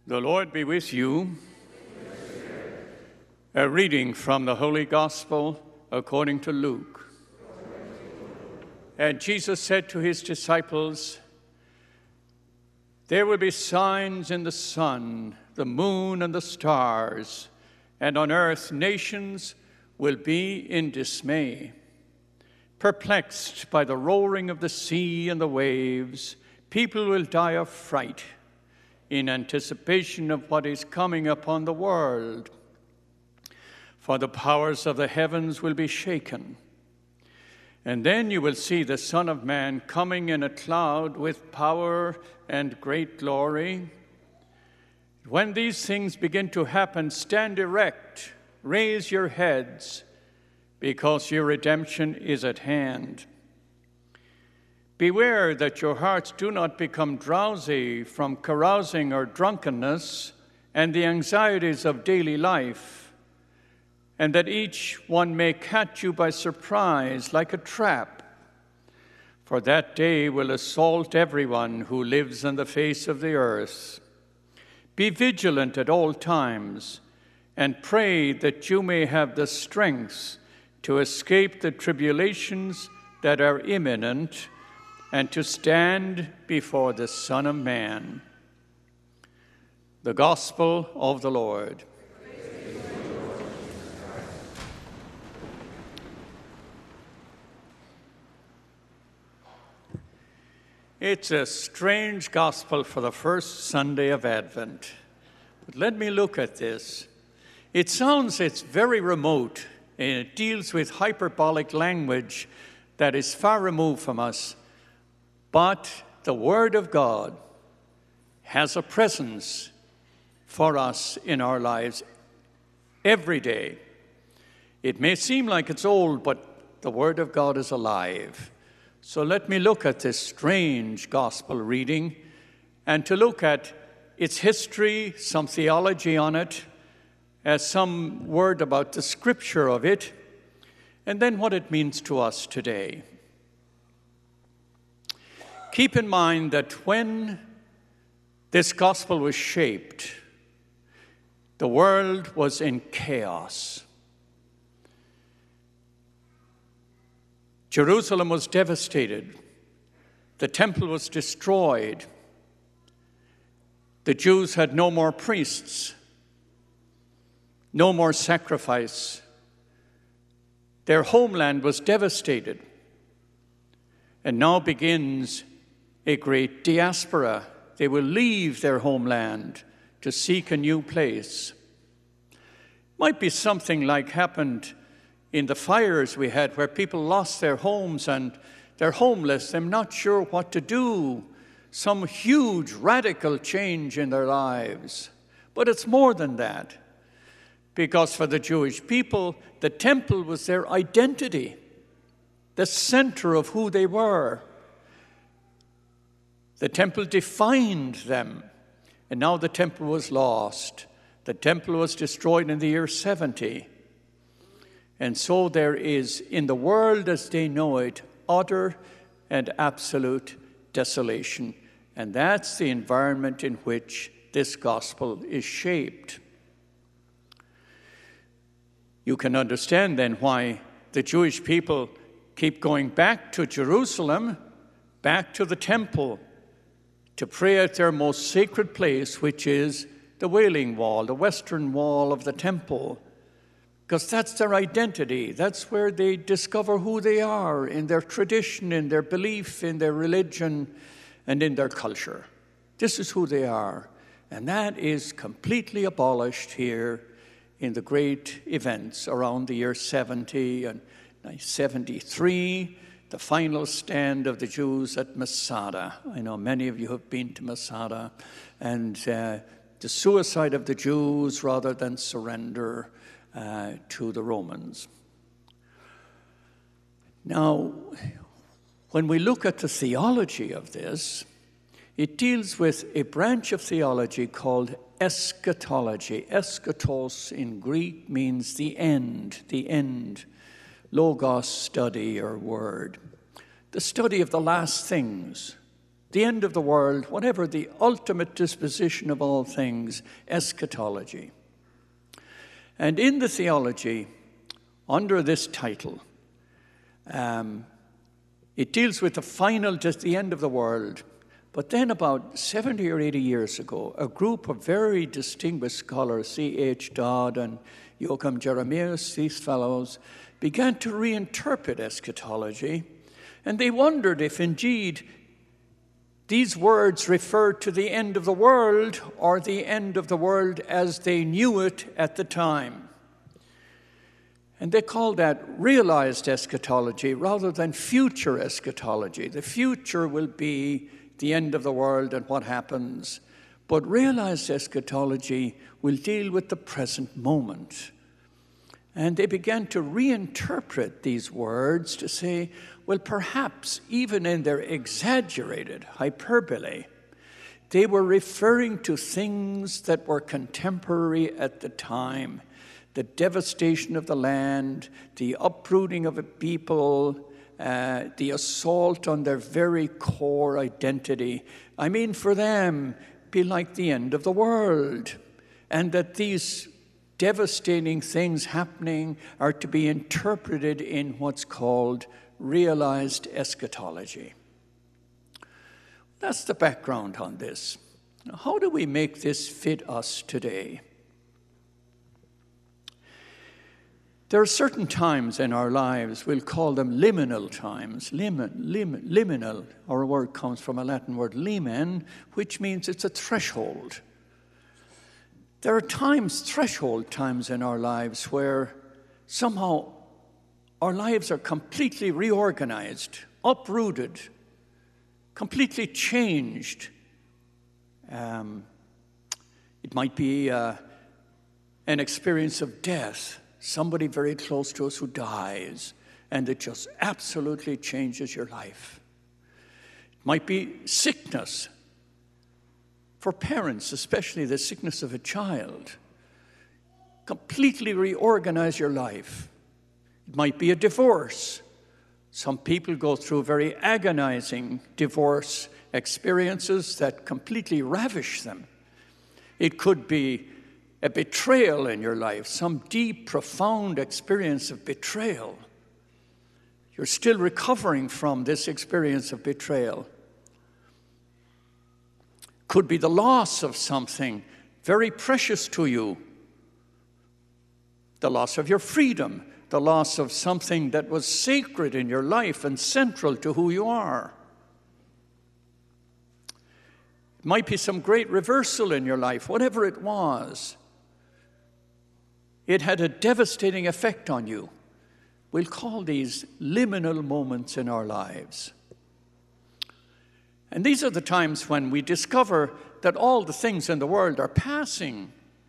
The Lord be with you. A reading from the Holy Gospel according to Luke. And Jesus said to his disciples, "There will be signs in the sun, the moon, and the stars, and on earth nations will be in dismay. Perplexed by the roaring of the sea and the waves, people will die of fright in anticipation of what is coming upon the world. For the powers of the heavens will be shaken. And then you will see the Son of Man coming in a cloud with power and great glory. When these things begin to happen, stand erect, raise your heads, because your redemption is at hand. Beware that your hearts do not become drowsy from carousing or drunkenness and the anxieties of daily life, and that each one may catch you by surprise like a trap. For that day will assault everyone who lives on the face of the earth. Be vigilant at all times, and pray that you may have the strength to escape the tribulations that are imminent and to stand before the Son of Man." The Gospel of the Lord. It's a strange gospel for the first Sunday of Advent. But let me look at this. It's very remote, and it deals with hyperbolic language that is far removed from us. But the Word of God has a presence for us in our lives every day. It may seem like it's old, but the Word of God is alive. So let me look at this strange gospel reading and to look at its history, some theology on it, some word about the scripture of it, and then what it means to us today. Keep in mind that when this gospel was shaped, the world was in chaos. Jerusalem was devastated. The temple was destroyed. The Jews had no more priests, no more sacrifice. Their homeland was devastated. And now begins a great diaspora. They will leave their homeland to seek a new place. Might be something like happened in the fires we had, where people lost their homes and they're homeless, they're not sure what to do. Some huge radical change in their lives. But it's more than that, because for the Jewish people, the temple was their identity, the center of who they were. The temple defined them, and now the temple was lost. The temple was destroyed in the year 70. And so there is, in the world as they know it, utter and absolute desolation. And that's the environment in which this gospel is shaped. You can understand then why the Jewish people keep going back to Jerusalem, back to the temple, to pray at their most sacred place, which is the Wailing Wall, the western wall of the temple, because that's their identity. That's where they discover who they are in their tradition, in their belief, in their religion, and in their culture. This is who they are. And that is completely abolished here in the great events around the year 70 and 73, the final stand of the Jews at Masada. I know many of you have been to Masada. And the suicide of the Jews rather than surrender to the Romans. Now, when we look at the theology of this, it deals with a branch of theology called eschatology. Eschatos in Greek means the end. Logos, study or word. The study of the last things, the end of the world, whatever the ultimate disposition of all things, eschatology. And in the theology, under this title, it deals with the end of the world. But then about 70 or 80 years ago, a group of very distinguished scholars, C.H. Dodd and Joachim Jeremias, these fellows, began to reinterpret eschatology, and they wondered if indeed these words referred to the end of the world or the end of the world as they knew it at the time. And they called that realized eschatology rather than future eschatology. The future will be the end of the world and what happens. But realized eschatology will deal with the present moment. And they began to reinterpret these words to say, well, perhaps even in their exaggerated hyperbole, they were referring to things that were contemporary at the time. The devastation of the land, the uprooting of a people, the assault on their very core identity. I mean, for them, be like the end of the world. And that these devastating things happening are to be interpreted in what's called realized eschatology. That's the background on this. Now, how do we make this fit us today? There are certain times in our lives, we'll call them liminal times. Liminal, our word comes from a Latin word limen, which means it's a threshold. There are times, threshold times in our lives where somehow our lives are completely reorganized, uprooted, completely changed. It might be an experience of death, somebody very close to us who dies, and it just absolutely changes your life. It might be sickness. For parents, especially the sickness of a child, completely reorganize your life. It might be a divorce. Some people go through very agonizing divorce experiences that completely ravish them. It could be a betrayal in your life, some deep, profound experience of betrayal. You're still recovering from this experience of betrayal. Could be the loss of something very precious to you, the loss of your freedom, the loss of something that was sacred in your life and central to who you are. It might be some great reversal in your life, whatever it was. It had a devastating effect on you. We'll call these liminal moments in our lives. And these are the times when we discover that all the things in the world are passing.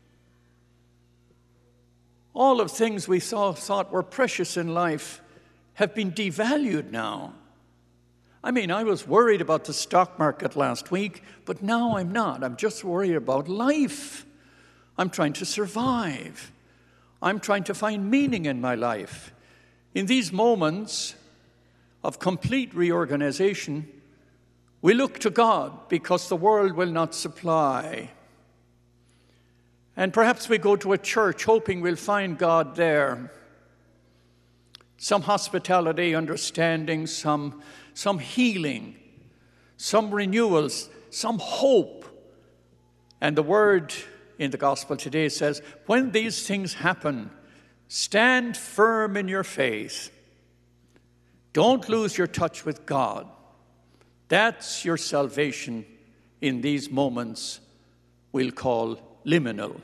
All of things we thought were precious in life have been devalued now. I mean, I was worried about the stock market last week, but now I'm not. I'm just worried about life. I'm trying to survive. I'm trying to find meaning in my life. In these moments of complete reorganization, we look to God because the world will not supply. And perhaps we go to a church hoping we'll find God there. Some hospitality, understanding, some healing, some renewals, some hope. And the word in the gospel today says, when these things happen, stand firm in your faith. Don't lose your touch with God. That's your salvation in these moments we'll call liminal.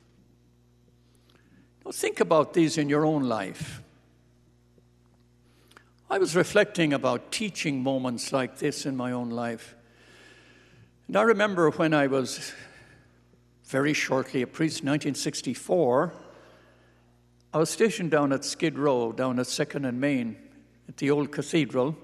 Now think about these in your own life. I was reflecting about teaching moments like this in my own life. And I remember when I was very shortly a priest in 1964, I was stationed down at Skid Row, down at 2nd and Main, at the old cathedral.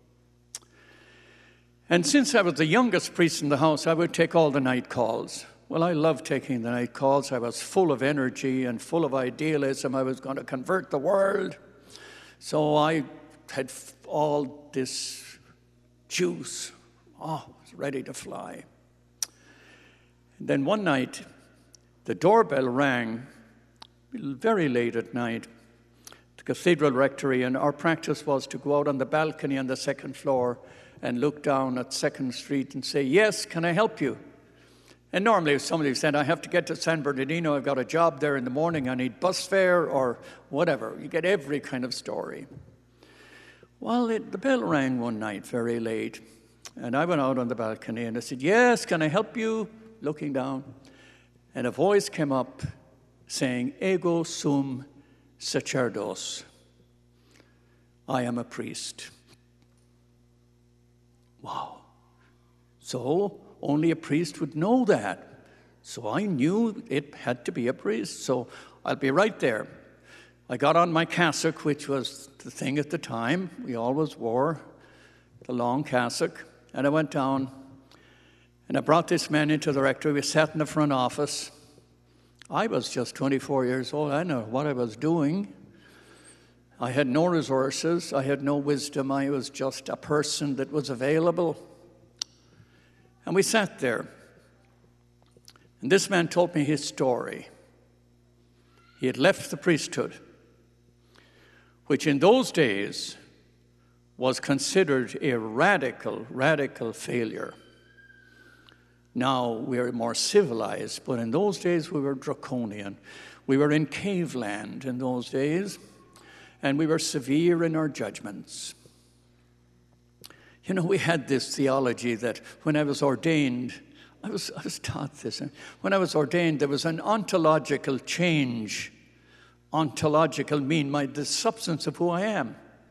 And since I was the youngest priest in the house, I would take all the night calls. Well, I loved taking the night calls. I was full of energy and full of idealism. I was going to convert the world. So I had all this juice Oh, I was ready to fly. And then one night, the doorbell rang very late at night, the Cathedral Rectory, and our practice was to go out on the balcony on the second floor and look down at 2nd Street and say, yes, can I help you? And normally if somebody said, I have to get to San Bernardino, I've got a job there in the morning, I need bus fare or whatever. You get every kind of story. Well, the bell rang one night very late, and I went out on the balcony and I said, yes, can I help you? Looking down, and a voice came up saying, ego sum sacerdos. I am a priest. Wow. So only a priest would know that. So I knew it had to be a priest. So I'll be right there. I got on my cassock, which was the thing at the time. We always wore the long cassock. And I went down, and I brought this man into the rectory. We sat in the front office. I was just 24 years old. I didn't know what I was doing. I had no resources. I had no wisdom. I was just a person that was available. And we sat there. And this man told me his story. He had left the priesthood, which in those days was considered a radical failure. Now we're more civilized, but in those days we were draconian. We were in cave land in those days, and we were severe in our judgments. You know, we had this theology that when I was ordained, I was taught this. When I was ordained, there was an ontological change. Ontological mean the substance of who I am.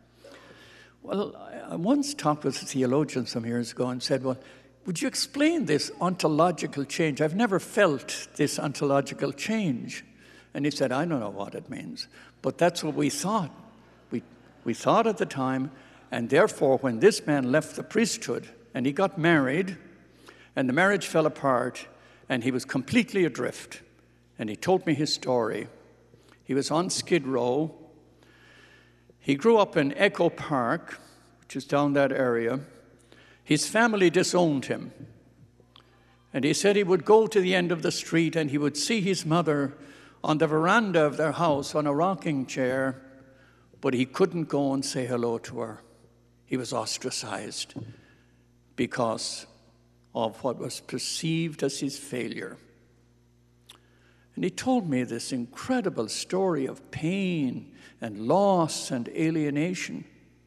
Well, I once talked with a theologian some years ago and said, well, would you explain this ontological change? I've never felt this ontological change. And he said, I don't know what it means. But that's what we thought. We thought at the time, and therefore when this man left the priesthood and he got married, and the marriage fell apart, and he was completely adrift, and he told me his story. He was on Skid Row. He grew up in Echo Park, which is down that area. His family disowned him. And he said he would go to the end of the street and he would see his mother on the veranda of their house on a rocking chair, but he couldn't go and say hello to her. He was ostracized because of what was perceived as his failure. And he told me this incredible story of pain and loss and alienation.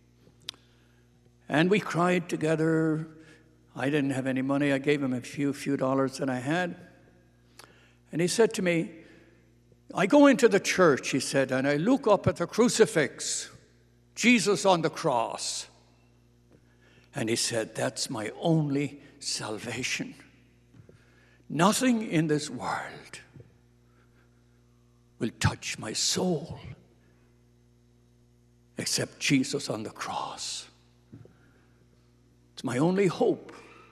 And we cried together. I didn't have any money. I gave him a few dollars that I had. And he said to me, I go into the church, he said, and I look up at the crucifix, Jesus on the cross. And he said, that's my only salvation. Nothing in this world will touch my soul except Jesus on the cross. It's my only hope.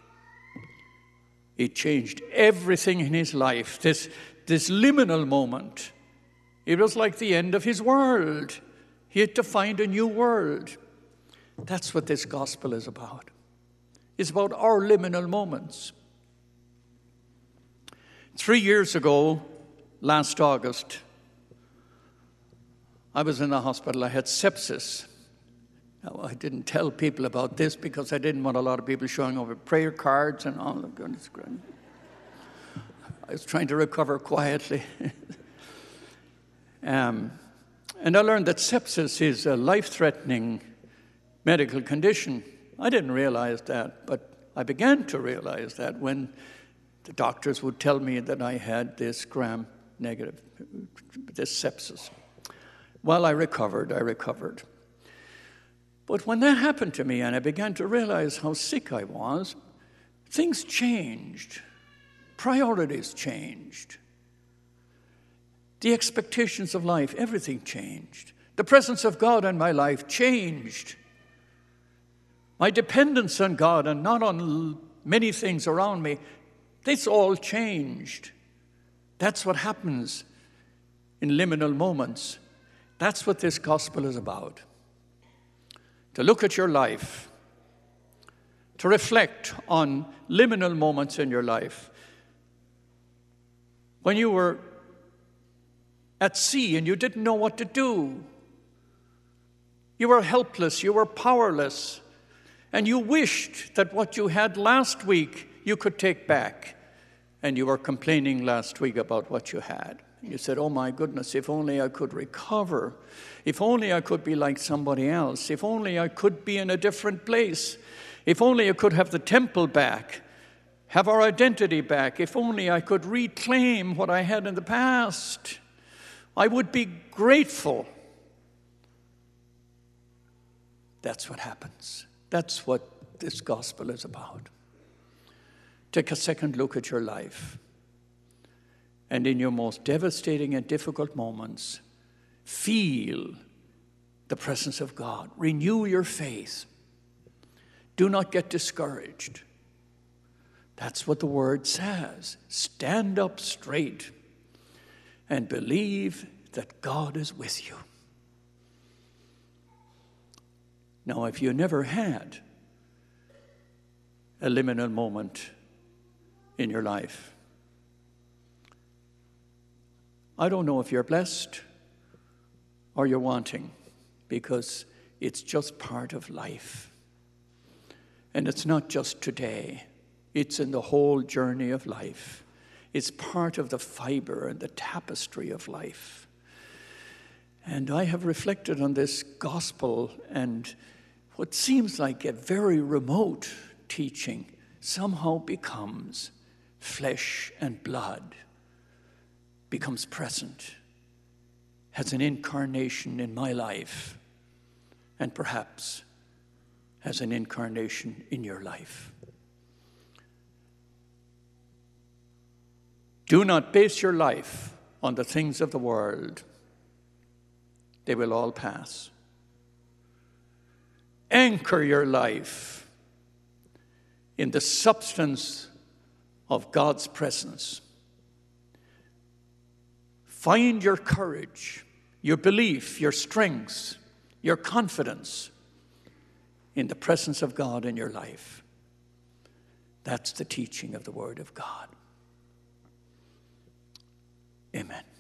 It changed everything in his life. This liminal moment, it was like the end of his world. He had to find a new world. That's what this gospel is about. It's about our liminal moments. 3 years ago, last August, I was in the hospital. I had sepsis. Now, I didn't tell people about this because I didn't want a lot of people showing over prayer cards and all of goodness. I was trying to recover quietly. And I learned that sepsis is a life-threatening medical condition. I didn't realize that, but I began to realize that when the doctors would tell me that I had this gram-negative, this sepsis. Well, I recovered. But when that happened to me and I began to realize how sick I was, things changed. Priorities changed. The expectations of life, everything changed. The presence of God in my life changed. My dependence on God and not on many things around me, this all changed. That's what happens in liminal moments. That's what this gospel is about. To look at your life to reflect on liminal moments in your life. When you were at sea and you didn't know what to do. You were helpless, you were powerless, and you wished that what you had last week you could take back. And you were complaining last week about what you had. You said, oh my goodness, if only I could recover. If only I could be like somebody else. If only I could be in a different place. If only I could have the temple back, have our identity back. If only I could reclaim what I had in the past. I would be grateful. That's what happens. That's what this gospel is about. Take a second look at your life. And in your most devastating and difficult moments, feel the presence of God. Renew your faith. Do not get discouraged. That's what the word says. Stand up straight and believe that God is with you. Now, if you never had a liminal moment in your life, I don't know if you're blessed or you're wanting, because it's just part of life. And it's not just today. It's in the whole journey of life. It's part of the fiber and the tapestry of life. And I have reflected on this gospel, and what seems like a very remote teaching somehow becomes flesh and blood, becomes present, has an incarnation in my life, and perhaps has an incarnation in your life. Do not base your life on the things of the world. They will all pass. Anchor your life in the substance of God's presence. Find your courage, your belief, your strength, your confidence in the presence of God in your life. That's the teaching of the Word of God. Amen.